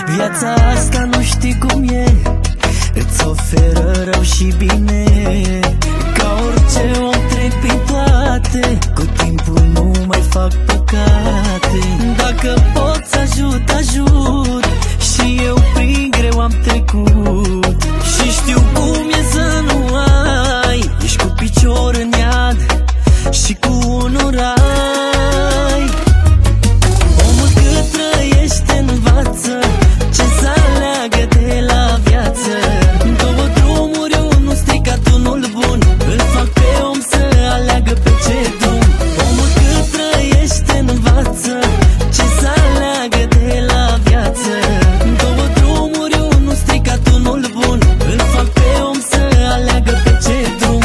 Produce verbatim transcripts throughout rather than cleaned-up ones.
Viața asta nu știi cum e, îți oferă rău și bine. Ca orice om trec prin toate, cu timpul nu mai fac păcate. Dacă pot să ajut, ajut, și eu prin greu am trecut. Și știu cum e să nu ai, ești cu picior în iad și cu unul rai. Omul cât trăiește învață ce să aleagă de la viață. Două drumuri, unul stricat, unul bun, îl fac pe om să aleagă pe ce drum. Omul cât trăiește învață ce să aleagă de la viață. Două drumuri, unul stricat, unul bun, îl fac pe om să aleagă pe ce drum.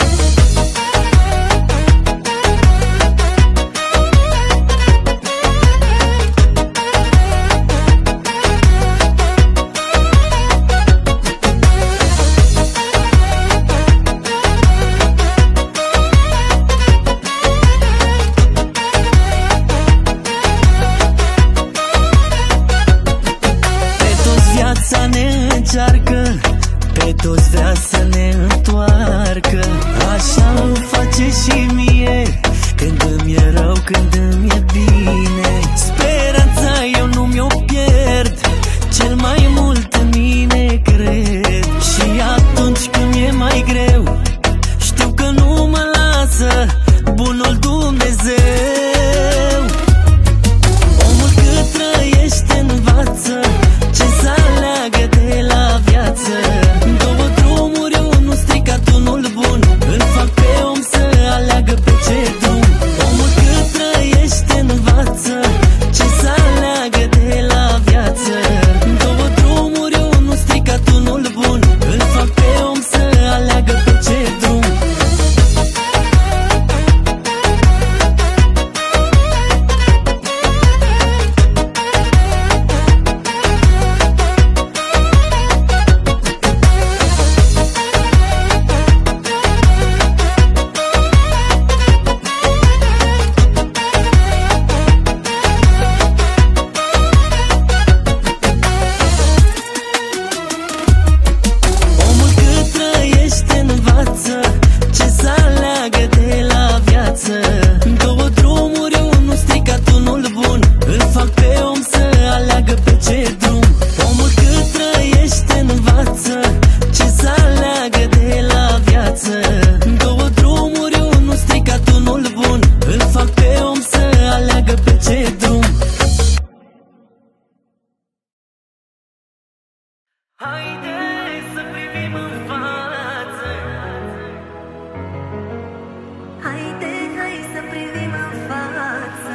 Viața ne încearcă, pe toți vrea să ne întoarcă. Așa îmi face și mie, când îmi e rău, când îmi e bine. Speranța eu nu mi-o pierd, cel mai mult în mine cred. Și atunci când mi-e mai greu, știu că nu mă lasă bunul Dumnezeu. Omul cât trăiește învață ce să aleagă de la viață. Două drumuri, unul stricat, unul bun, îl fac pe om să aleagă pe ce drum. Omul cât trăiește învață ce să aleagă de la viață. Două drumuri, unul stricat, unul bun, îl fac pe om să aleagă pe ce drum. Omul cât trăiește învață ce să aleagă de la viață. Două drumuri, unul stricat, unul bun, îl fac pe om să aleagă pe ce drum. Omul cât trăiește învață ce să aleagă de la viață. Două drumuri, unul stricat, unul bun, îl fac pe om să aleagă pe ce drum. Haide să privim în față. Haide, hai să privim în față.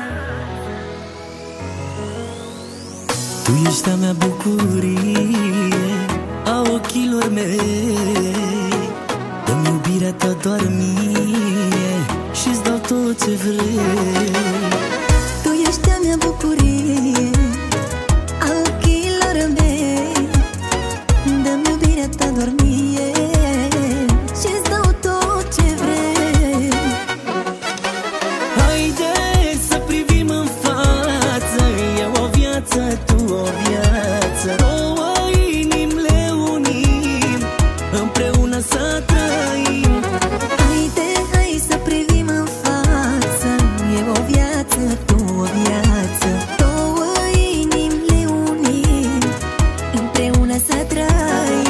Tu ești a mea bucurie, a ochilor mei. Dă-mi iubirea ta doar mie și-ți dau tot ce vrei. Tu ești a mea bucurie, a ochilor mei. Dă-mi iubirea ta doar mie și-ți dau tot ce vrei. Haide să privim în față, eu o viață, tu o viață. Două inimi le unim, împreună să trăim. Haide, hai să privim în față. E o viață, tu o viață. Două inimi le unim, împreună să trăim.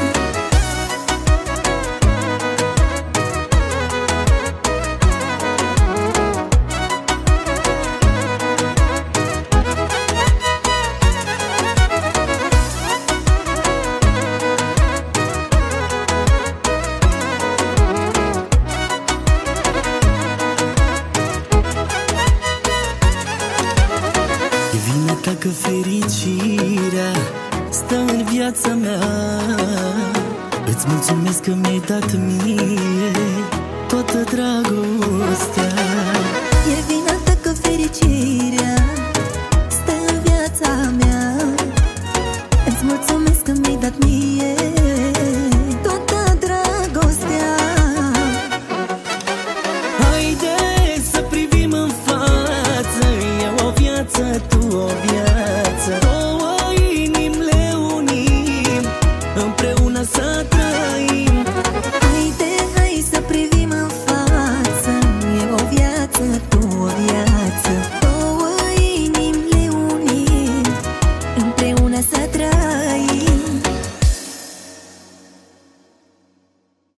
E vina ta că fericirea stă în viața mea. Îți mulțumesc că mi-ai dat mie toată dragostea. E vina ta că fericirea stă în viața mea. Îți mulțumesc că mi-ai dat mie toată dragostea. Haide să privim în față, eu o viață, tu o viață. Două inimi viață.